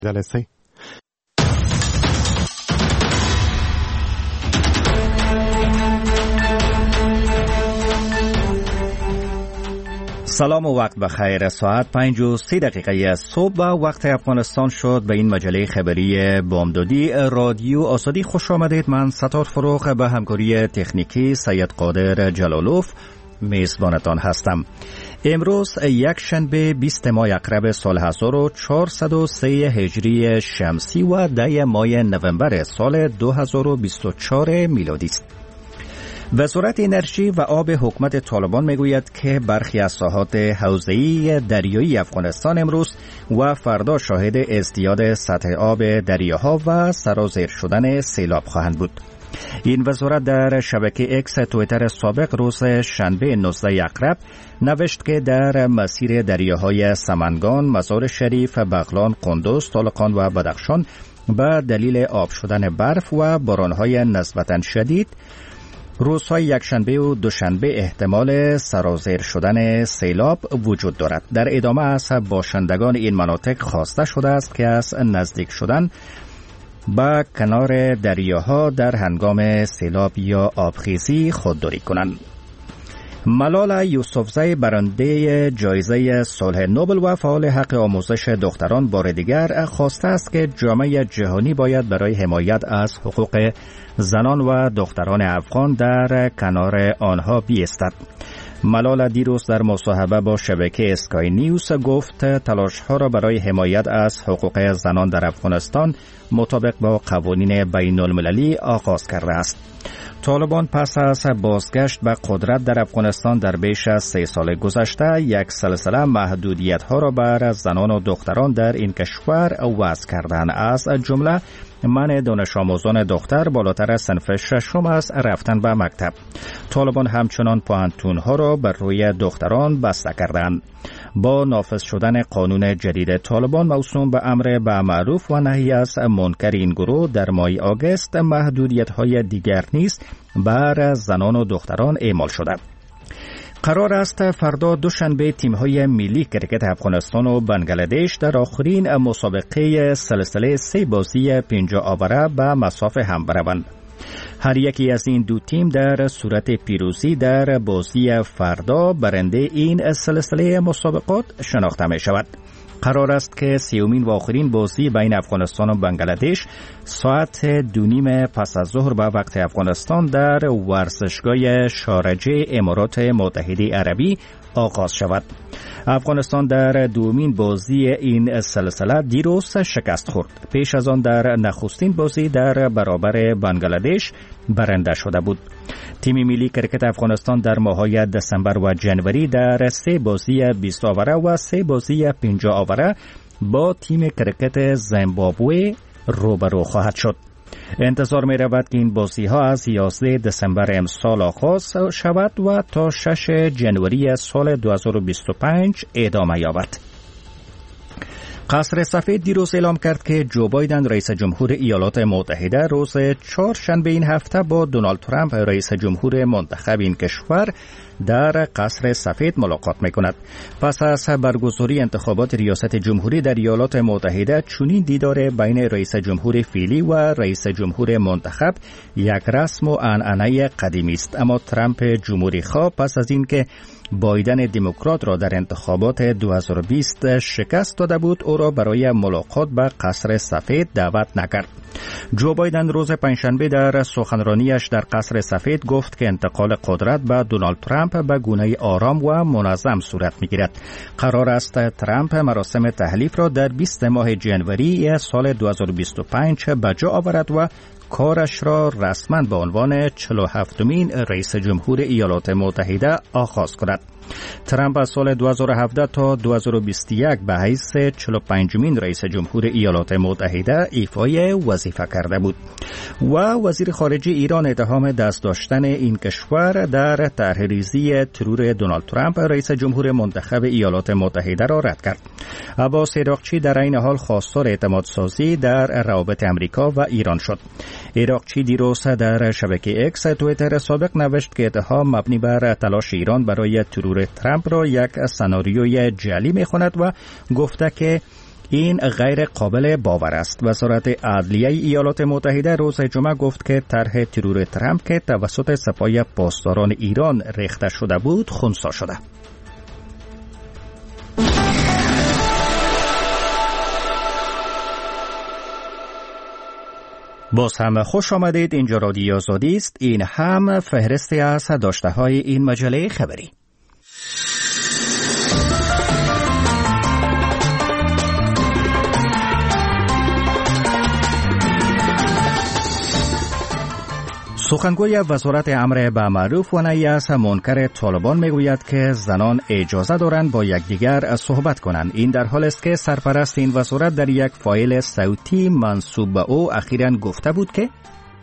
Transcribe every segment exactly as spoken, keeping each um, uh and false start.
جلسه سلام و وقت بخیر. ساعت پنج و سی دقیقه صبح و وقت افغانستان شد. به این مجله خبری بامدادی رادیو آزادی خوش آمدید. من ستار فروغ به همکاری تکنیکی سید قادر جلالوف میزبانتان هستم. امروز یک شنبه بیست ماه اکرب سال هزار و چهارصد و سه هجری شمسی و ده ماه نوامبر سال دو هزار و بیست و چهار میلادی است. وزارت انرژی و آب حکومت طالبان میگوید که برخی از ساحات حوزه‌ای دریایی افغانستان امروز و فردا شاهد ازدیاد سطح آب دریاها و سرازیر شدن سیلاب خواهند بود. این وزارت در شبکه اکس تویتر سابق روز شنبه نوزده اکرب نوشت که در مسیر دریاهای سمنگان، مزار شریف، بغلان، قندوز، طالقان و بدخشان به دلیل آب شدن برف و بارانهای نسبتاً شدید روزهای یکشنبه و دوشنبه احتمال سرازیر شدن سیلاب وجود دارد. در ادامه از باشندگان این مناطق خواسته شده است که از نزدیک شدن به کنار دریاها در هنگام سیلاب یا آبخیزی خودداری کنند. ملال یوسفزی برنده جایزه صلح نوبل و فعال حق آموزش دختران بار دیگر خواسته است که جامعه جهانی باید برای حمایت از حقوق زنان و دختران افغان در کنار آنها بیستد. ملال دیروز در مصاحبه با شبکه اسکای نیوز گفت تلاش‌ها را برای حمایت از حقوق زنان در افغانستان مطابق با قوانین بین المللی آغاز کرده است. طالبان پس از بازگشت به قدرت در افغانستان در بیش از سه سال گذشته یک سلسله محدودیت‌ها را بر زنان و دختران در این کشور وضع کردند، از جمله منع دانش آموزان دختر بالاتر از صنف ششم از رفتن به مکتب. طالبان همچنان پوهنتون‌ها را بر روی دختران بسته کردند. با نافذ شدن قانون جدید طالبان موسوم به امر به معروف و نهی از منکر این گروه در ماه آگوست محدودیت‌های دیگر نیز بر زنان و دختران اعمال شده. قرار است فردا دوشنبه تیم‌های ملی کرکت افغانستان و بنگلادش در آخرین مسابقه سلسله سه بازی پنجاه آوره به مسافه هم بروند. هر یکی از این دو تیم در صورت پیروزی در بازی فردا برنده این سلسله مسابقات شناخته می شود. قرار است که سیومین و آخرین بازی بین افغانستان و بنگلادش ساعت دو نیم پس از ظهر به وقت افغانستان در ورزشگاه شارجه امارات متحده عربی آغاز شود. افغانستان در دومین بازی این سلسله دیروز شکست خورد. پیش از آن در نخستین بازی در برابر بنگلادش برنده شده بود. تیم ملی کرکت افغانستان در ماه‌های دسامبر و جنوری در سه بازی بیست آوره و سه بازی پنجاه آوره با تیم کرکت زیمبابوه روبرو خواهد شد. انتظار می رود که این بازی ها از یازده دسامبر امسال آغاز شود و تا شش جنوری سال دو هزار و بیست و پنج ادامه یابد. قصر سفید دیروز اعلام کرد که جو بایدن رئیس جمهور ایالات متحده روز چهارشنبه این هفته با دونالد ترامپ رئیس جمهور منتخب این کشور در قصر سفید ملاقات می‌کند. پس از برگزاری انتخابات ریاست جمهوری در ایالات متحده چنین دیدار بین رئیس جمهور فعلی و رئیس جمهور منتخب یک رسم و عنعنه قدیمی است، اما ترامپ جمهوری خواه پس از اینکه بایدن دموکرات را در انتخابات دو هزار و بیست شکست داده بود او را برای ملاقات به قصر سفید دعوت نکرد. جو بایدن روز پنجشنبه در سخنرانیش در قصر سفید گفت که انتقال قدرت به دونالد ترامپ به گونه آرام و منظم صورت می‌گیرد. قرار است ترامپ مراسم تحلیف را در بیست ماه جنوری سال دو هزار و بیست و پنج به جا آورد و کارش را رسما به عنوان چهل و هفتمین رئیس جمهور ایالات متحده آغاز کند. ترامپ از سال دو هزار و هفده تا دو هزار و بیست و یک به حیث چهل و پنجمین رئیس جمهور ایالات متحده ایفای وظیفه کرده بود و وزیر خارجه ایران اتهام دست داشتن این کشور در طرح‌ریزی ترور دونالد ترامپ رئیس جمهور منتخب ایالات متحده را رد کرد. عباس عراقچی در این حال خواستار اعتماد سازی در روابط امریکا و ایران شد. عراقچی دیروز در شبکه اکس تویتر سابق نوشت که اتهام مبنی بر تلاش ایران برای ترور ترامپ را یک سناریوی جعلی می‌خواند و گفته که این غیر قابل باور است. وزارت عدلیه ایالات متحده روز جمعه گفت که طرح ترور ترامپ که توسط سپاه پاسداران ایران ریخته شده بود خنثی شده. باز هم خوش آمدید. اینجا رادیو آزادی است. این هم فهرستی از داشته های این مجله خبری. سخنگوی وزارت امر به معروف و نهی از منکر طالبان میگوید که زنان اجازه دارند با یکدیگر صحبت کنند. این در حالی است که سرپرست این وزارت در یک فایل صوتی منسوب به او اخیراً گفته بود که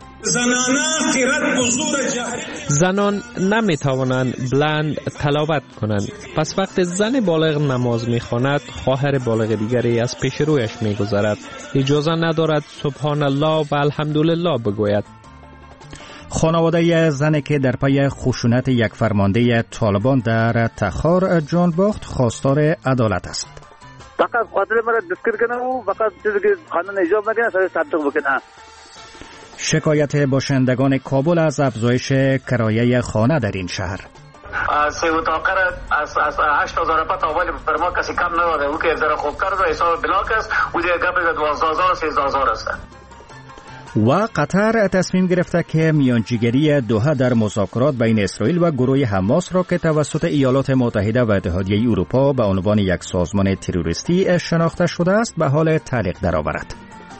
زنان نمی توانند بلند تلاوت کنند. پس وقت زن بالغ نماز می خواند، خواهر بالغ دیگری از پیش رویش می گذرد. اجازه ندارد سبحان الله و الحمدلله بگوید. خانواده زنی که در پی خشونت یک فرمانده طالبان در تخار جان باخت خواستار عدالت است. فقط خاطر مرا دستگیر کنه و فقط چیزی که قانون اجرا نکنه سر صدق بکنه. شکایت باشندگان کابل از افزایش کرایه خانه در این شهر. سه اتاقه را از از هشت هزار پات اول بر ما کسی کم نداده. او که زرا خوب کرد و حساب بلاک است و دیگه گپ دوازده هزار سیزده هزار است. و قطر تصمیم گرفته که میانجیگری دوحه در مذاکرات بین اسرائیل و گروه حماس را که توسط ایالات متحده و اتحادیه اروپا به عنوان یک سازمان تروریستی شناخته شده است به حال تعلیق درآورد.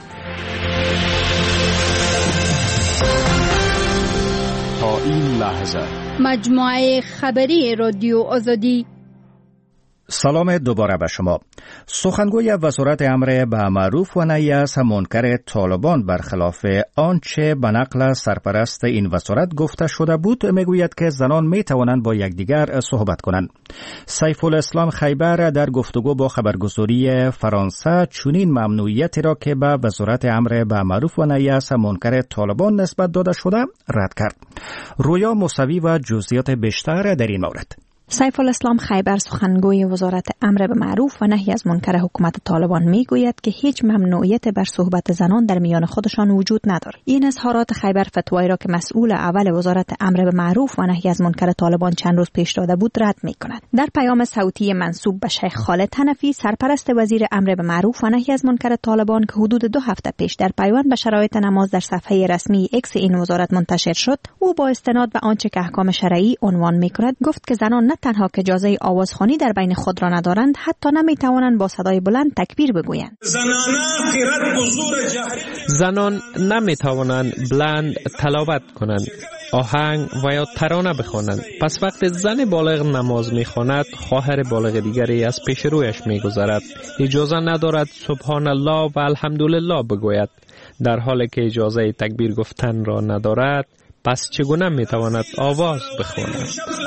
تا این لحظه مجموعه خبری رادیو آزادی. سلام دوباره به شما. سخنگوی وزارت امر به معروف و نهی از منکر طالبان برخلاف آنچه به نقل سرپرست این وزارت گفته شده بود میگوید که زنان می توانند با یکدیگر صحبت کنند. سیف الاسلام خیبر در گفتگو با خبرگزاری فرانسه چنین ممنوعیتی را که به وزارت امر به معروف و نهی از منکر طالبان نسبت داده شده رد کرد. رویا موسوی و جزئیات بیشتر در این مورد. سیف الاسلام خیبر سخنگوی وزارت امر به معروف و نهی از منکر حکومت طالبان میگوید که هیچ ممنوعیت بر صحبت زنان در میان خودشان وجود ندارد. این اظهارات خیبر فتوایی را که مسئول اول وزارت امر به معروف و نهی از منکر طالبان چند روز پیش داده بود رد میکند. در پیام صوتی منسوب به شیخ خالد حنفی سرپرست وزیر امر به معروف و نهی از منکر طالبان که حدود دو هفته پیش در پیوند به شرایط نماز در صفحه رسمی ایکس این وزارت منتشر شد، او با استناد به آنچه که احکام شرعی عنوان میکند گفت که زنان نه تنها که اجازه آوازخوانی در بین خود را ندارند، حتی نمی توانند با صدای بلند تکبیر بگویند. زنان نمی توانند بلند تلاوت کنند، آهنگ و یا ترانه بخوانند. پس وقت زن بالغ نماز می خواند، خواهر بالغ دیگری از پیش رویش می گذرد. اجازه ندارد سبحان الله و الحمدلله بگوید. در حالی که اجازه تکبیر گفتن را ندارد، پس چگونه می تواند آواز بخواند؟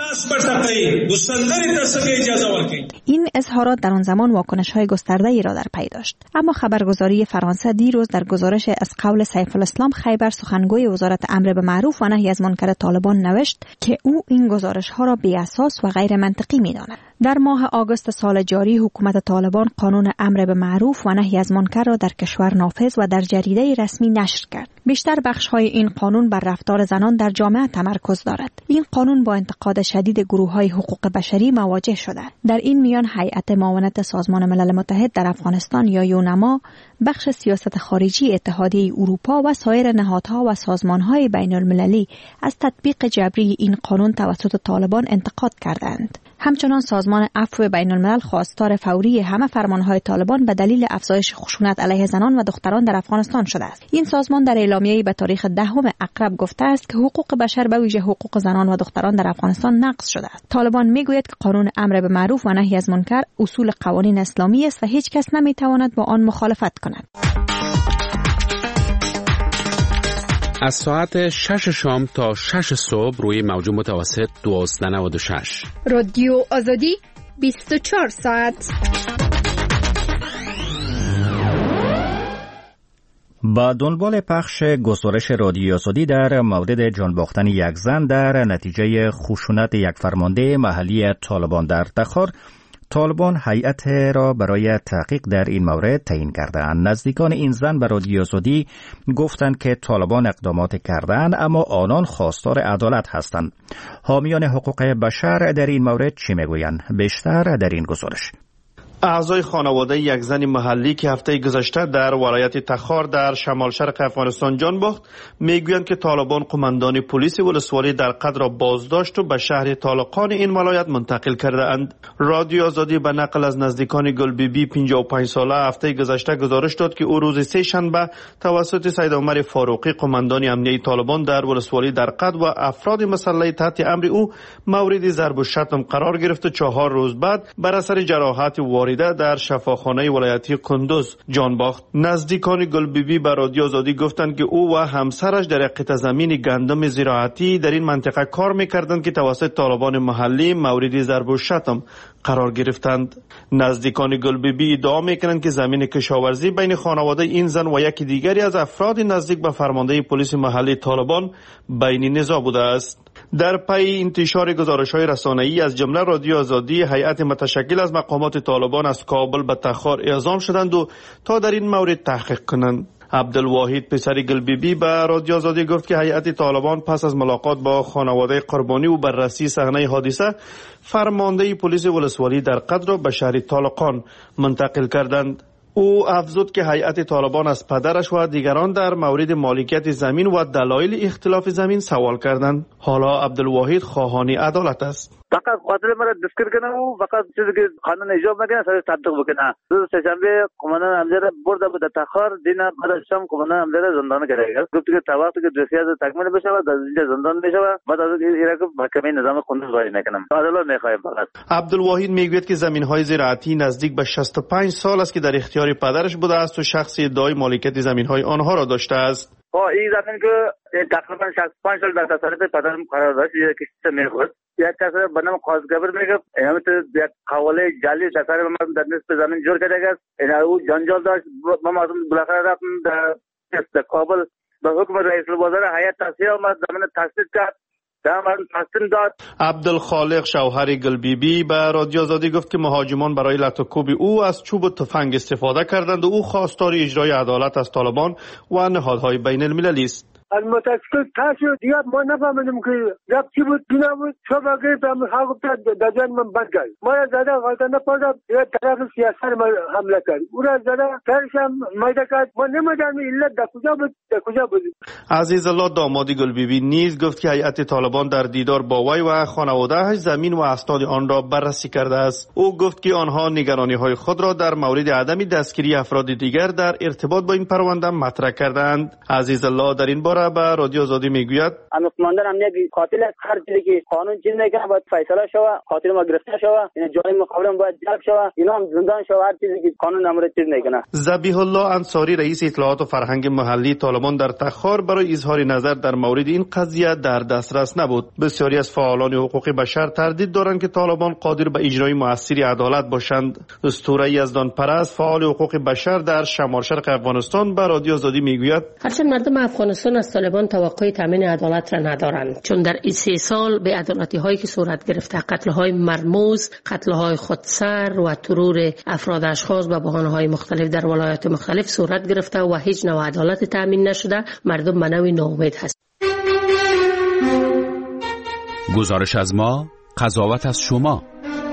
این اظهارات در آن زمان واکنش‌های گسترده‌ای را در پی داشت. اما خبرگزاری فرانسه دیروز در گزارش از قول سیف الاسلام خیبر سخنگوی وزارت امر به معروف و نهی از منکر طالبان نوشت که او این گزارش‌ها را بی‌اساس و غیر منطقی می‌داند. در ماه آگوست سال جاری حکومت طالبان قانون امر به معروف و نهی از منکر را در کشور نافذ و در جریده رسمی نشر کرد. بیشتر بخش‌های این قانون بر رفتار زنان در جامعه تمرکز دارد. این قانون با انتقاد شدید گروه‌های حقوق بشری مواجه شده. در این میان هیئت معاونت سازمان ملل متحد در افغانستان یا یونما، بخش سیاست خارجی اتحادیه اروپا و سایر نهادها و سازمان‌های بین‌المللی از تطبیق جبری این قانون توسط طالبان انتقاد کردند. همچنان سازمان عفو بین‌الملل خواستار فوری همه فرمانهای طالبان به دلیل افزایش خشونت علیه زنان و دختران در افغانستان شده است. این سازمان در اعلامیه‌ای به تاریخ دهم اقرب گفته است که حقوق بشر به ویژه حقوق زنان و دختران در افغانستان نقض شده است. طالبان میگوید که قانون امر به معروف و نهی از منکر اصول قوانین اسلامی است و هیچ کس نمیتواند با آن مخالفت کند. از ساعت شش شام تا شش صبح روی موج متوسط دوازده نود و شش رادیو آزادی بیست و چهار ساعت. با دنبال پخش گزارش رادیو آزادی در مورد جان باختن یک زن در نتیجه خشونت یک فرمانده محلی طالبان در تخار، طالبان هیئت را برای تحقیق در این مورد تعیین کردند. نزدیکان این زن به رادیو آزادی گفتند که طالبان اقدامات کردند اما آنان خواستار عدالت هستند. حامیان حقوق بشر در این مورد چی میگویند؟ بیشتر در این گزارش. اعضای خانواده یک زن محلی که هفته گذشته در ولایت تخار در شمال شرق افغانستان جان باخت میگویند که طالبان قماندان پلیس ولسوالی در قد را بازداشت و به شهر طالقان این ولایت منتقل کرده اند. رادیو آزادی به نقل از نزدیکان گلبیبی پنجاه و پنج ساله هفته گذشته گزارش داد که او روز سه شنبه توسط سید عمر فاروقی قماندان امنیه طالبان در ولسوالی در قد و افراد مسلح تحت امر او مورد ضرب و شتم قرار گرفت و چهار روز بعد بر اثر جراحات وارده در شفاخانه ولایتی کندوز جان باخت. نزدیکان گلبیبی به رادیو آزادی گفتند که او و همسرش در قطعه زمین گندم زراعتی در این منطقه کار میکردند که توسط طالبان محلی مورد ضرب و شتم قرار گرفتند. نزدیکان گلبیبی ادعا میکنند که زمین کشاورزی بین خانواده این زن و یکی دیگری از افراد نزدیک به فرمانده پلیس محلی طالبان بین نزاع بوده است. در پی انتشار گزارش‌های رسانه‌ای از جمله رادیو آزادی، هیئت متشکل از مقامات طالبان از کابل به تخار اعزام شدند و تا در این مورد تحقیق کنند. عبدالواحد پسر گلبیبی به رادیو آزادی گفت که هیئت طالبان پس از ملاقات با خانواده قربانی و بررسی صحنه حادثه فرمانده پلیس ولسوالی در قد را به شهر طالقان منتقل کردند. او افزود که هیئت طالبان از پدرش و دیگران در مورد مالکیت زمین و دلایل اختلاف زمین سوال کردند. حالا عبدالواحد خواهان عدالت است. فقط خاطر مرا دستگیر کنه و فقط چیزی که قانون اجرا نکنه سر تطبیق بکنه. روز سه‌شنبه قماندان امنیت برده بود تخار دینا بعد شام قماندان امنیت زندان کرده. گفت که تا وقتی که دوسیه تکمیل بشه و از اینجا زندان بشه بعد از این را محکمه نظام قانون جاری نکنم. عدالت میخوایم فقط. عبدالواحد میگوید که زمین‌های زراعتی نزدیک به شصت و پنج سال است که در اختیار پدرش بوده است و شخصی ادعای مالکیت زمین‌های آنها را داشته است. این زمین که تقریبا شصت و پنج سال در تصرف پدرم قرار داشت، یک کشتی میخورد. یک کس به نام قاضگبر میگه اینم تو یک حواله جعلی تصرف من در نصف زمین جور کرده است. این او جنجال داشت. ما مردم بالاخره رفتیم در کابل به حکم رئیس الوزراء هیئت تصفیه آمد، زمین تصفیه کرد. عبدالخالق شوهر گلبیبی به رادیو آزادی گفت که مهاجمان برای لطوکوب او از چوب و تفنگ استفاده کردند و او خواستار اجرای عدالت از طالبان و نهادهای بین المللی است. از متاسفانه تاسو دیگه ما نفهمیدیم که رب چی بود دینا بود شب اگر به هم گفت دجان من بدگل ما زده غلط نپردم یه طرف سیاست ما حمله کرد او را زده فرشم میده کرد ما نمیدونم الا در کجا بود در کجا بود. عزیز الله داماد گلبیبی نیز گفت که هیئت طالبان در دیدار با وی و خانواده‌اش زمین و اسناد آن را بررسی کرده است. او گفت که آنها نگرانی‌های خود را در مورد عدم دستگیری افراد دیگر در ارتباط با این پرونده مطرح کردند. عزیز الله در این باره به رادیو آزادی میگوید اما قماندان امنیت قاتل از هر چیزی که قانون چیز نکنه باید فیصله شوه، قاتل ما گرفته شوه، این جای مقابلم باید جلب شوه، اینا هم زندان شوه، هر چیزی که قانون امر چیز نکنه. ذبیح الله انصاری رئیس اطلاعات و فرهنگ محلی طالبان در تخار برای اظهار نظر در مورد این قضیه در دسترس نبود. بسیاری از فعالان حقوق بشر تردید دارند که طالبان قادر به اجرای موثر عدالت باشند. اسطوره یزدان پرست فعال حقوق بشر در شمال شرق افغانستان به رادیو آزادی میگوید هرچند مردم افغانستان از طالبان توقع تامین عدالت را ندارند، چون در این سه سال به عدالتی هایی که صورت گرفته، قتل های مرموز، قتل های خودسر و ترور افراد اشخاص به بهانه های مختلف در ولایات مختلف صورت گرفته و هیچ نوع عدالت تامین نشده، مردم به نوعی ناامید هست. گزارش از ما، قضاوت از شما.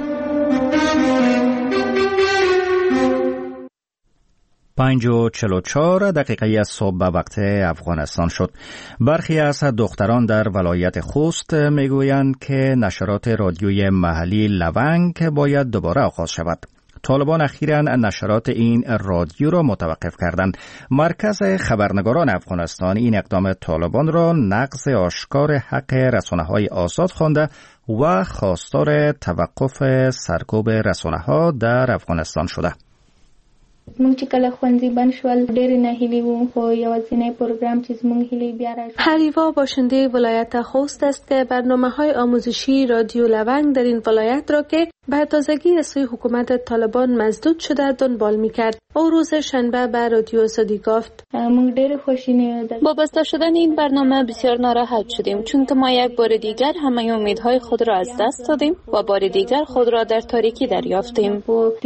پنج و چل و چهار دقیقه از صبح به وقت افغانستان شد. برخی از دختران در ولایت خوست میگویند که نشرات رادیوی محلی لونگ باید دوباره آغاز شود. طالبان اخیراً نشرات این رادیو را متوقف کردند. مرکز خبرنگاران افغانستان این اقدام طالبان را نقض آشکار حق رسانه‌های آزاد خوانده و خواستار توقف سرکوب رسانه‌ها در افغانستان شده. مونږ چې کله ښوونځي بند شول ډېرې ناهیلې وو خو یوازینی پروګرام چې زموږ هیلې بیا راځي. حلیوا باشنده ولایت خوست است که برنامه‌های آموزشی رادیو لونگ در این ولایت را که به تازگی از سوی حکومت طالبان مسدود شده دنبال می‌کرد. او روز شنبه به رادیو آزادی گفت: با بسته شدن این برنامه بسیار ناراحت شدیم، چون که ما یک بار دیگر همه امیدهای خود را از دست دادیم و بار دیگر خود را در تاریکی دریافتیم.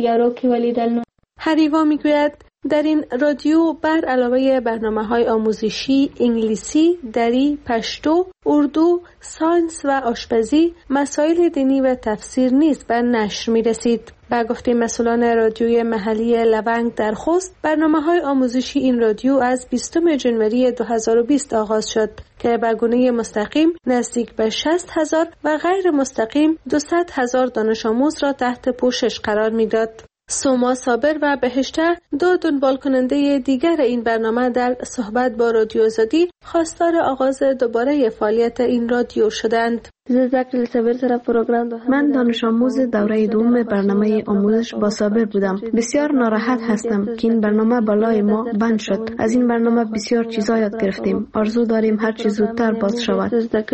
حریوا میگوید در این رادیو بر علاوه برنامه‌های آموزشی، انگلیسی، دری، پشتو، اردو، ساینس و آشپزی، مسائل دینی و تفسیر نیز به نشر می‌رسید. با گفته مسئولان رادیوی محلی لونگ در خوست، برنامه‌های آموزشی این رادیو از بیستم ژانویه دو هزار و بیست آغاز شد که به گونه مستقیم نزدیک به شصت هزار و غیر مستقیم دویست هزار دانش آموز را تحت پوشش قرار می‌داد. سوما صابر و بهشته دو دنبال کننده دیگر این برنامه در صحبت با رادیو آزادی خواستار آغاز دوباره فعالیت این رادیو شدند. من دانش آموز دوره دوم برنامه آموزش با صابر بودم. بسیار ناراحت هستم که این برنامه بالای ما بند شد. از این برنامه بسیار چیزا یاد گرفتیم. آرزو داریم هر چیز زودتر باز شود.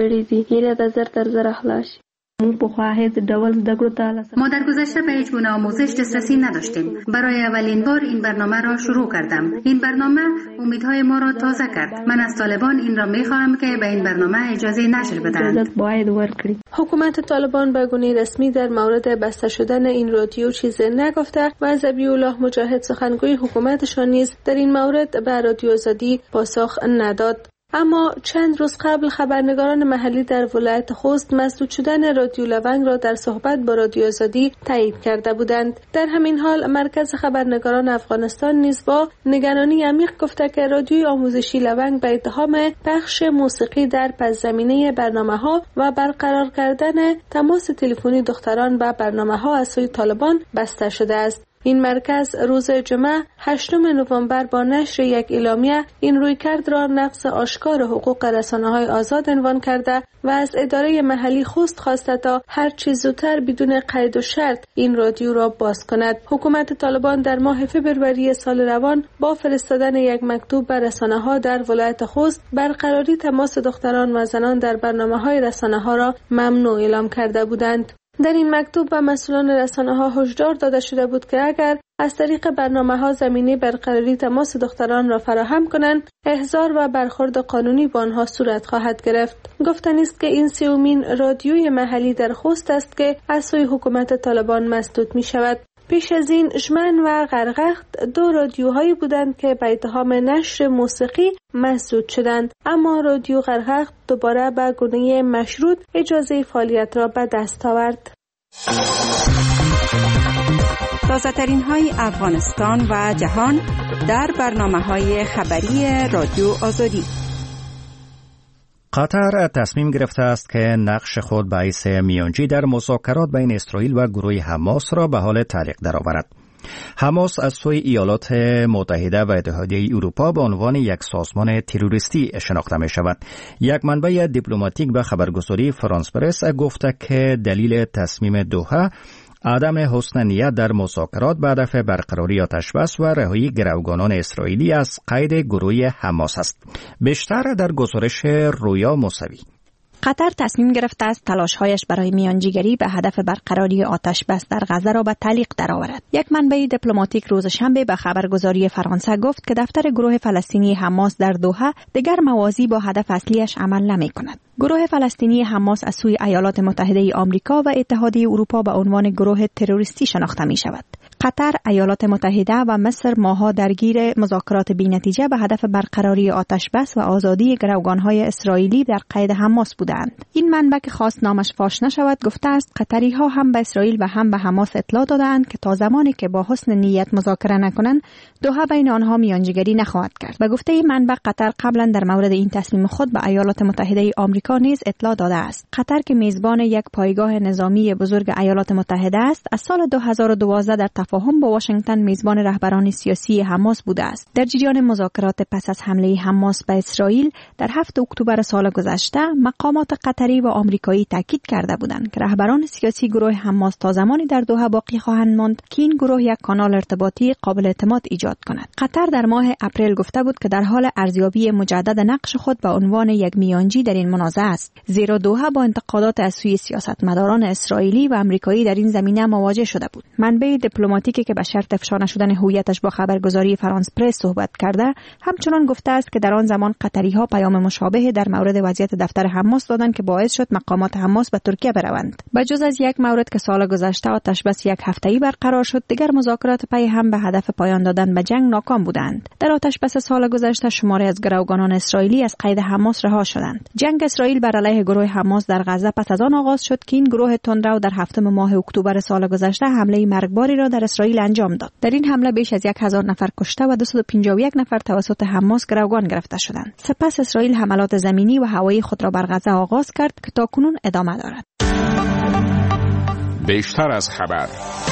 ما در گذشته به هیچ گونه آموزش دسترسی نداشتیم. برای اولین بار این برنامه را شروع کردم. این برنامه امیدهای ما را تازه کرد. من از طالبان این را می‌خواهم که به این برنامه اجازه نشر بدهند. حکومت طالبان به گونه رسمی در مورد بسته شدن این رادیو چیزی نگفته و ذبیح الله مجاهد سخنگوی حکومتشان نیز در این مورد به رادیو آزادی پاسخ نداد. اما چند روز قبل خبرنگاران محلی در ولایت خوست مسدود شدن رادیو لونگ را در صحبت با رادیو آزادی تایید کرده بودند. در همین حال مرکز خبرنگاران افغانستان نیز با نگرانی عمیق گفته که رادیوی آموزشی لونگ به اتهام پخش موسیقی در پس‌زمینه برنامه‌ها و برقرار کردن تماس تلفنی دختران به برنامه‌ها از سوی طالبان بسته شده است. این مرکز روز جمعه هشتم نوامبر با نشر یک اعلامیه این رویکرد را نقض آشکار حقوق رسانه‌های آزاد عنوان کرده و از اداره محلی خوست خواسته تا هر چه زودتر بدون قید و شرط این رادیو را باز کند. حکومت طالبان در ماه فوریه سال روان با فرستادن یک مکتوب به رسانه‌ها در ولایت خوست برقراری تماس دختران و زنان در برنامه‌های رسانه‌ها را ممنوع اعلام کرده بودند. در این مکتوب به مسئولان رسانه‌ها هشدار داده شده بود که اگر از طریق برنامه‌ها زمینه برقراری تماس دختران را فراهم کنند، احضار و برخورد قانونی با آنها صورت خواهد گرفت. گفتنی است که این سومین رادیوی محلی در خوست است که از سوی حکومت طالبان مسدود می شود. پیش از این ژمن و غرغخت دو رادیوهایی بودند که به اتهام نشر موسیقی مسدود شدند، اما رادیو غرغخت دوباره به گونه مشروط اجازه فعالیت را به دست آورد. تازه‌ترین های افغانستان و جهان در برنامه‌های خبری رادیو آزادی. قطر تصمیم گرفته است که نقش خود به حیث میانجی در مذاکرات بین اسرائیل و گروه حماس را به حال تعلیق درآورد. حماس از سوی ایالات متحده و اتحادیه اروپا به عنوان یک سازمان تروریستی شناخته می شود. یک منبع دیپلماتیک به خبرگزاری فرانس پرس گفته که دلیل تصمیم دوحه عدم حسن نیت در مذاکرات به هدف برقراری آتشبس و رهایی گروگانان اسرائیلی از قید گروه حماس است. بیشتر در گزارش رویا موسوی. قطر تصمیم گرفته است تلاش‌هایش برای میانجیگری به هدف برقراری آتش بس در غزه را به تعلیق درآورد. یک منبع دیپلماتیک روز شنبه به خبرگزاری فرانسه گفت که دفتر گروه فلسطینی حماس در دوحه دیگر موازی با هدف اصلیش عمل نمی‌کند. گروه فلسطینی حماس از سوی ایالات متحده آمریکا و اتحادیه اروپا به عنوان گروه تروریستی شناخته می‌شود. قطر، ایالات متحده و مصر ماها درگیر مذاکرات بی‌نتیجه به هدف برقراری آتش بس و آزادی گروگان‌های اسرائیلی در قید حماس بودند. این منبع که خواست نامش فاش نشود گفته است قطری‌ها هم به اسرائیل و هم به حماس اطلاع دادند که تا زمانی که با حسن نیت مذاکره نکنند، دوحه بین آنها میانجیگری نخواهد کرد. به گفته این منبع قطر قبلا در مورد این تصمیم خود به ایالات متحده آمریکا نیز اطلاع داده است. قطر که میزبان یک پایگاه نظامی بزرگ ایالات متحده است، از سال دو هزار و دوازده در تفاهم با واشنگتن میزبان رهبران سیاسی حماس بوده است. در جریان مذاکرات پس از حمله حماس به اسرائیل در هفتم اکتبر سال گذشته، مقامات قطری و آمریکایی تاکید کرده بودند که رهبران سیاسی گروه حماس تا زمانی در دوحه باقی خواهند ماند که این گروه یک کانال ارتباطی قابل اعتماد ایجاد کند. قطر در ماه اپریل گفته بود که در حال ارزیابی مجدد نقش خود به عنوان یک میانجی در این مناسبت متنازع است، زیرا دوحه با انتقادات از سوی سیاستمداران اسرائیلی و آمریکایی در این زمینه مواجه شده بود. منبع دیپلماتیکی که به شرط افشا نشدن هویتش با خبرگزاری فرانس پرس صحبت کرده همچنان گفته است که در آن زمان قطری‌ها پیام مشابه در مورد وضعیت دفتر حماس دادند که باعث شد مقامات حماس به ترکیه بروند. بجز از یک مورد که سال گذشته آتش بس یک هفته‌ای برقرار شد، دیگر مذاکرات پی هم به هدف پایان دادن به جنگ ناکام بودند. در آتش بس سال گذشته شماری از گروگانان اسرائیلی از قید حماس رها شدند. جنگ اسرائیل بر علیه گروه حماس در غزه پس از آن آغاز شد که این گروه تندرو در هفتم ماه اکتبر سال گذشته حمله مرگباری را در اسرائیل انجام داد. در این حمله بیش از یک هزار نفر کشته و دویست و پنجاه و یک نفر توسط حماس گروگان گرفته شدند. سپس اسرائیل حملات زمینی و هوایی خود را بر غزه آغاز کرد که تاکنون ادامه دارد. بیشتر از خبر.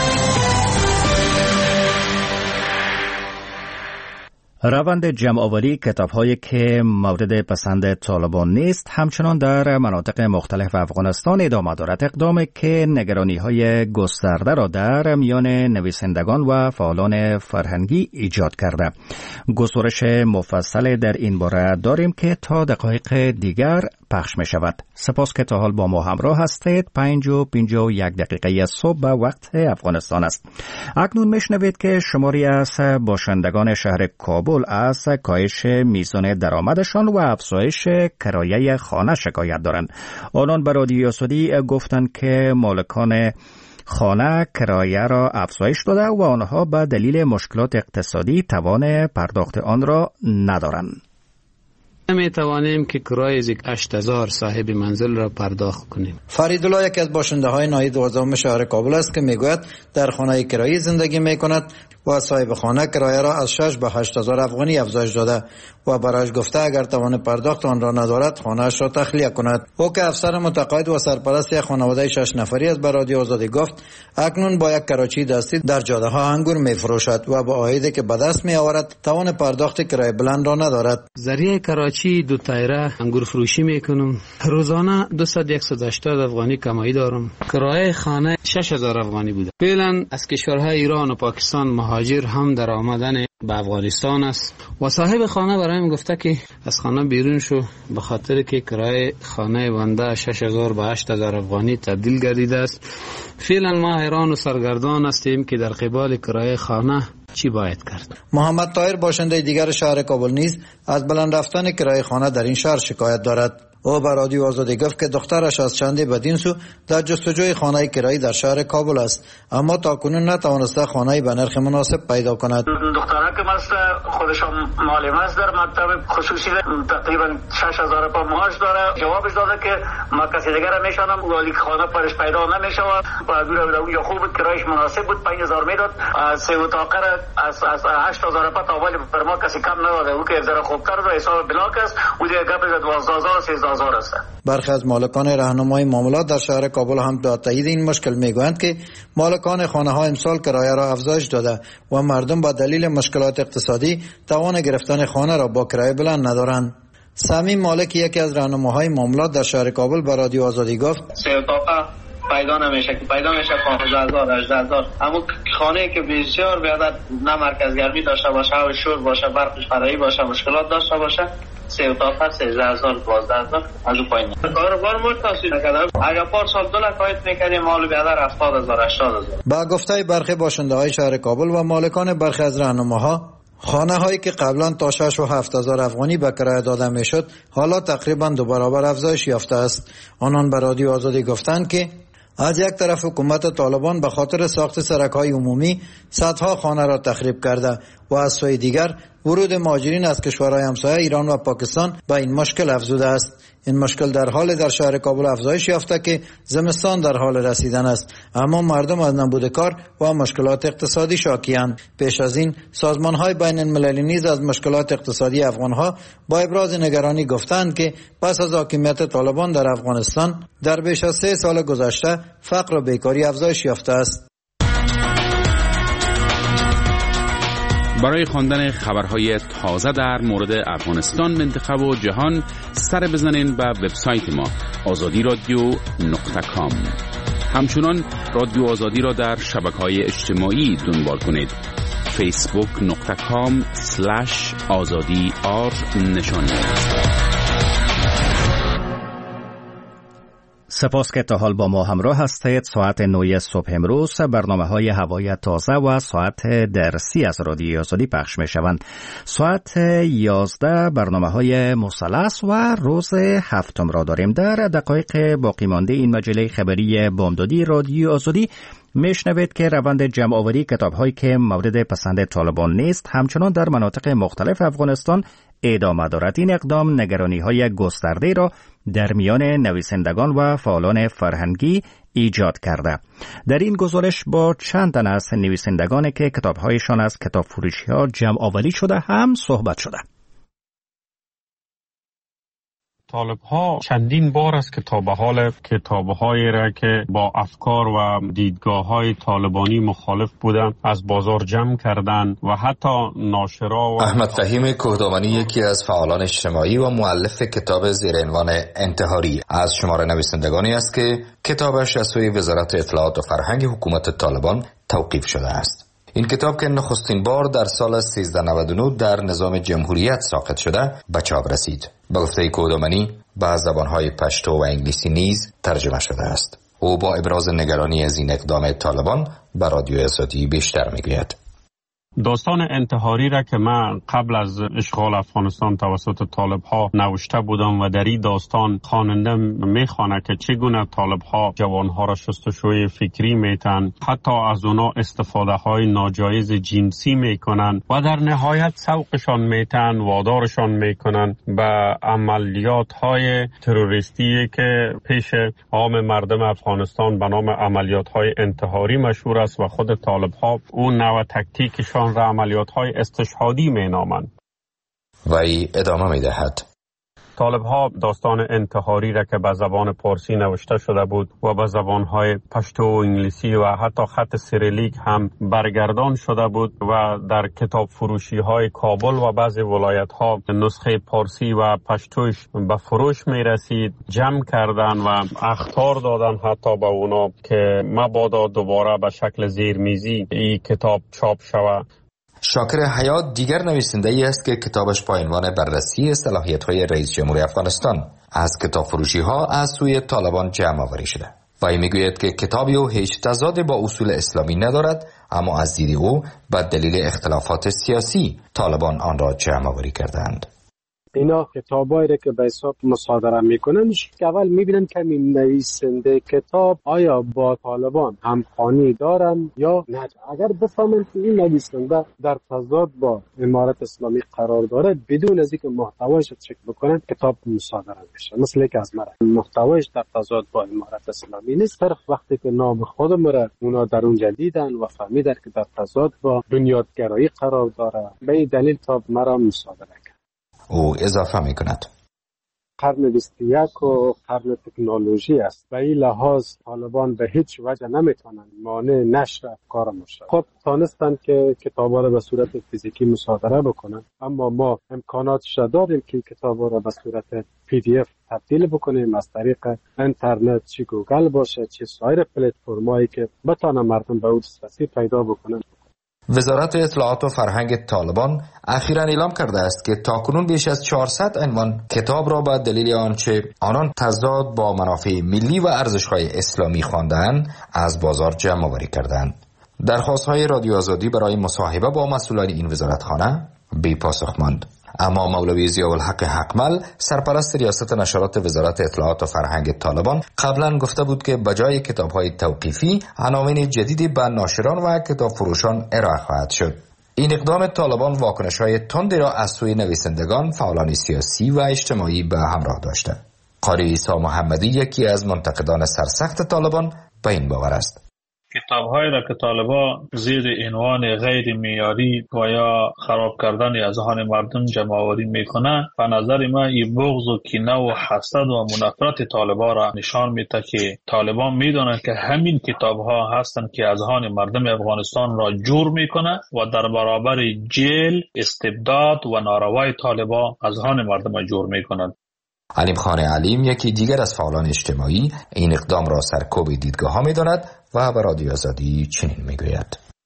روند جمع‌آوری کتاب‌هایی که مورد پسند طالبان نیست همچنان در مناطق مختلف افغانستان ادامه دارد، اقدامی که نگرانی‌های گسترده را در میان نویسندگان و فعالان فرهنگی ایجاد کرده. گزارش مفصل در این باره داریم که تا دقایق دیگر پخش می شود. سپاس که تا حال با ما همراه هستید. پنج و پنجاه و یک دقیقه صبح به وقت افغانستان است. اکنون میشنوید که شماری از باشندگان شهر کابل از کاهش میزان درآمدشان و افزایش کرایه خانه شکایت دارند. آنان به رادیو آزادی گفتند که مالکان خانه کرایه را افزایش داده و آنها به دلیل مشکلات اقتصادی توان پرداخت آن را ندارند. نمی توانیم که کرایه از هشت هزار صاحب منزل را پرداخت کنیم. فریدالله یکی از باشنده های ناحیه دوازدهم شهر کابل است که میگوید در خانه کرایی زندگی می کند و صاحب خانه کرایه را از شش به هشت هزار افغانی افزایش داده و برایش گفته اگر توان پرداخت آن را ندارد خانه‌اش را تخلیه کند. او که افسر متقاعد و سرپرست یک خانواده شش نفری است به رادیو آزادی گفت اکنون با یک کراچی دستی در جاده ها انگور می فروشد و با عایدی که به دست می آورد توان پرداخت کرایه بلند را ندارد. ذریعه کراچی دو تایره انگور فروشی میکنم. روزانه دویست تا صد و هشتاد افغانی کمایی دارم. کرایه خانه شش هزار افغانی بوده. فعلا از کشورهای ایران و پاکستان مهاجر هم در آمدن به افغانستان است و صاحب خانه برایم گفته که از خانه بیرون شو به خاطر که کرایه خانه بنده شش هزار به هشت هزار افغانی تبدیل گردیده است. فعلا ما حیران و سرگردان هستیم که در قبال کرایه خانه چی باید کرد. محمد طاهر باشنده دیگر شهر کابل نیز از بلند رفتن کرایه خانه در این شهر شکایت دارد. او به رادیو آزادی گفت که دخترش از چندی بدین سو در جستجوی خانه کرایی در شهر کابل است اما تاکنون نتوانسته خانه به نرخ مناسب پیدا کند. دختره که مست خودش معلم است در مکتب خصوصی تقریبا شش هزار تا معاش داره. جوابش داده که ما کسی دیگر میشانم ولی خانه پرش پیدا نمیشود. بعد اونجا خوب بود کرایش مناسب بود پنج هزار میداد. سه اتاقه از از هشت هزار تا اول بر ما کسی کم نداده. او که ذره خوبتر و حساب بلاک است و دیگه گپ دوازده هزار سیزده هزار است. برخی از مالکان راهنمای معاملات در شهر کابل هم به تایید این مشکل میگویند که مالکان خانه ها امسال کرایه را افزایش داده و مردم با دلیل مشکلات اقتصادی توان گرفتن خانه را با کرایه بلند ندارند. صمیم مالک یکی از راهنماهای معاملات در شهر کابل به رادیو آزادی گفت سه اتاقه پیدا نمیشه که پیدا میشه پانزده هزار هجده هزار اما خانه که بسیار بیادر نه مرکز گرمی داشته باشه و شور باشه برقش فرعی باشه مشکلات داشته باشه سه اتاق سیزده هزار دوازده هزار از اون پایین کاروبار مرتاسی نکرده. اگر پار سال دو لکایت میکنیم مال بیادر هفتاد هزار هشتاد هزار. با گفته برخی باشنده های شهر کابل و مالکان برخی از راهنماها خانه هایی که قبلا تا شش و هفت هزار افغانی به کرایه داده میشد حالا تقریبا دو برابر افزایش یافته است. آنان به رادیو آزادی گفتند که از یک طرف حکومت طالبان به خاطر ساخت سرک‌های عمومی صدها خانه را تخریب کرده و از سوی دیگر ورود مهاجرین از کشورهای همسایه ایران و پاکستان به این مشکل افزوده است. این مشکل در حال در شهر کابل افزایش یافته که زمستان در حال رسیدن است اما مردم از نبود کار و مشکلات اقتصادی شاکی‌اند. پیش از این سازمان‌های بین المللی نیز از مشکلات اقتصادی افغان‌ها با ابراز نگرانی گفتند که پس از حاکمیت طالبان در افغانستان در بیش از سه سال گذشته فقر و بیکاری افزایش یافته است. برای خواندن خبرهای تازه در مورد افغانستان، منطقه و جهان سر بزنین به وبسایت ما آزادی رادیو نقطه کام. همچنان رادیو آزادی را در شبکه‌های اجتماعی دنبال کنید. فیسبوک نقطه کام سلش آزادی آر نشانی. سپاس که تا حال با ما همراه هستید. ساعت نه صبح امروز برنامه های هوای تازه و ساعت درسی از رادیو آزادی پخش می شوند. ساعت یازده برنامه های مثلث و روز هفتم را داریم. در دقایق باقی مانده این مجله خبری بامدادی رادیو آزادی میشنوید که روند جمع آوری کتاب هایی که مورد پسند طالبان نیست همچنان در مناطق مختلف افغانستان ادامه دارد. این اقدام نگرانی های گسترده را در میان نویسندگان و فعالان فرهنگی ایجاد کرده. در این گزارش با چند تن از نویسندگانی که کتابهایشان از کتاب فروشی ها جمع آوری شده هم صحبت شده. طالب ها چندین بار است که تا به حال کتاب هایی را که با افکار و دیدگاه های طالبانی مخالف بودند از بازار جمع کردند و حتی ناشرا و احمد فهیم کوهدامنی یکی از فعالان اجتماعی و مؤلف کتاب زیر عنوان انتحاری از شمار نویسندگانی است که کتابش از سوی وزارت اطلاعات و فرهنگ حکومت طالبان توقیف شده است. این کتاب که نخستین بار در سال سیزده نود و نه در نظام جمهوریت ساقط شده به چاپ رسید. به گفته کوهدامنی به زبانهای پشتو و انگلیسی نیز ترجمه شده است. او با ابراز نگرانی از این اقدام طالبان به رادیو آزادی بیشتر میگوید. داستان انتحاری را که من قبل از اشغال افغانستان توسط طالب ها نوشته بودم و در این داستان خواننده میخوانه که چگونه طالب ها جوان ها را شستشوی فکری میتن، حتی از اونا استفاده های ناجایز جنسی میکنن و در نهایت سوقشان میتن، وادارشان میکنن به عملیات های تروریستی که پیش عام مردم افغانستان به نام عملیات های انتحاری مشهور است و خود طالب ها اون نوع تکتیکشان را عملیات های استشهادی می نامند. و ای ادامه می دهد. طالب ها داستان انتحاری را که به زبان پارسی نوشته شده بود و به زبان های پشتو و انگلیسی و حتی خط سیریلیک هم برگردان شده بود و در کتاب فروشی های کابل و بعضی ولایت ها نسخه پارسی و پشتوش به فروش می رسید، جمع کردن و اخطار دادن حتی به اونا که مبادا دوباره به شکل زیرمیزی این کتاب چاپ شود. شاکر حیات دیگر نویسنده ای است که کتابش با عنوان بررسی صلاحیت‌های رئیس جمهور افغانستان از کتاب فروشی ها از سوی طالبان جمع آوری شده. و میگوید که کتابی او هیچ تضادی با اصول اسلامی ندارد، اما از دید او به دلیل اختلافات سیاسی طالبان آن را جمع آوری کردند. اینا کتابایی را که به حساب مصادره میکنن که اول میبینن که این نویسنده کتاب آیا با طالبان همخوانی دارن یا نه. اگر بفهمن که این نویسنده در تضاد با امارت اسلامی قرار داره، بدون از اینکه محتوایش چک بکنن کتاب مصادره میشه. مثل که از مرا محتوایش در تضاد با امارت اسلامی نیست، صرف وقتی که نام خودم را اونا در اونجا دیدن و فهمیدن که در تضاد با بنیادگرایی قرار داره، به این دلیل کتاب مرا مصادره. او اضافه می کند قرن بیست و یک و قرن تکنولوژی است. به این لحاظ طالبان به هیچ وجه نمیتونن مانع نشر افکار ما شد. خب تانستن که کتابا را به صورت فیزیکی مصادره بکنن، اما ما امکاناتش داریم که کتابا را به صورت پی دی اف تبدیل بکنیم از طریق اینترنت، چی گوگل باشه چی سایر پلتفرمایی که بتانن مردم به اون دسترسی پیدا بکنن. وزارت اطلاعات و فرهنگ طالبان اخیراً اعلام کرده است که تاکنون بیش از چهارصد عنوان کتاب را به دلیل آنچه آنان تضاد با منافع ملی و ارزش‌های اسلامی خواندند از بازار جمع آوری کردند. درخواست‌های رادیو آزادی برای مصاحبه با مسئولان این وزارتخانه بی پاسخ ماند. اما مولوی ضیاءالحق حقمل سرپرست ریاست نشرات وزارت اطلاعات و فرهنگ طالبان قبلا گفته بود که بجای کتاب‌های توقیفی عناوین جدیدی به ناشران و کتاب فروشان ارائه خواهد شد. این اقدام طالبان واکنش‌های تندی را از سوی نویسندگان، فعالان سیاسی و اجتماعی به همراه داشته. قاری عیسی محمدی یکی از منتقدان سرسخت طالبان به این باور است. کتاب‌هایی را که طالبان زیر عنوان غیر معیاری و یا خراب کردن اذهان مردم جمع‌آوری میکنند، به نظر من این بغض و کینه و حسد و منافرت طالبان را نشان میده که طالبان میدونند که همین کتاب‌ها هستند که اذهان مردم افغانستان را جور میکنند و در برابر جیل، استبداد و ناروای طالبان اذهان مردم را جور میکنند. علیم خان علیم یکی دیگر از فعالان اجتماعی این اقدام را سرکوب دیدگاه ها می داند و به رادیو آزادی چنین می گوید.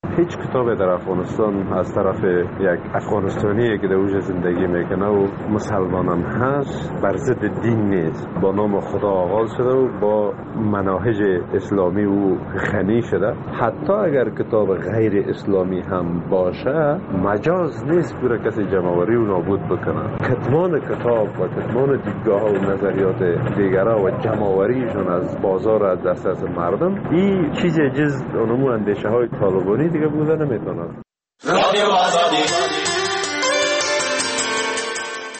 هیچ کتاب در افغانستان از طرف یک افغانستانی که در اوج زندگی میکنه و مسلمان هم هست بر ضد دین نیست. با نام خدا آغاز شده و با مناهج اسلامی و غنی شده. حتی اگر کتاب غیر اسلامی هم باشه مجاز نیست برای کسی جمع‌آوری و نابود بکنه. کتمان کتاب و کتمان دیدگاه و نظریات دیگرها و جمع‌آوریشون از بازار از دسترس مردم این چیز جز اونمو اندیشه های طالبانی دیگه بوده نمیتونه. رادیو آزادی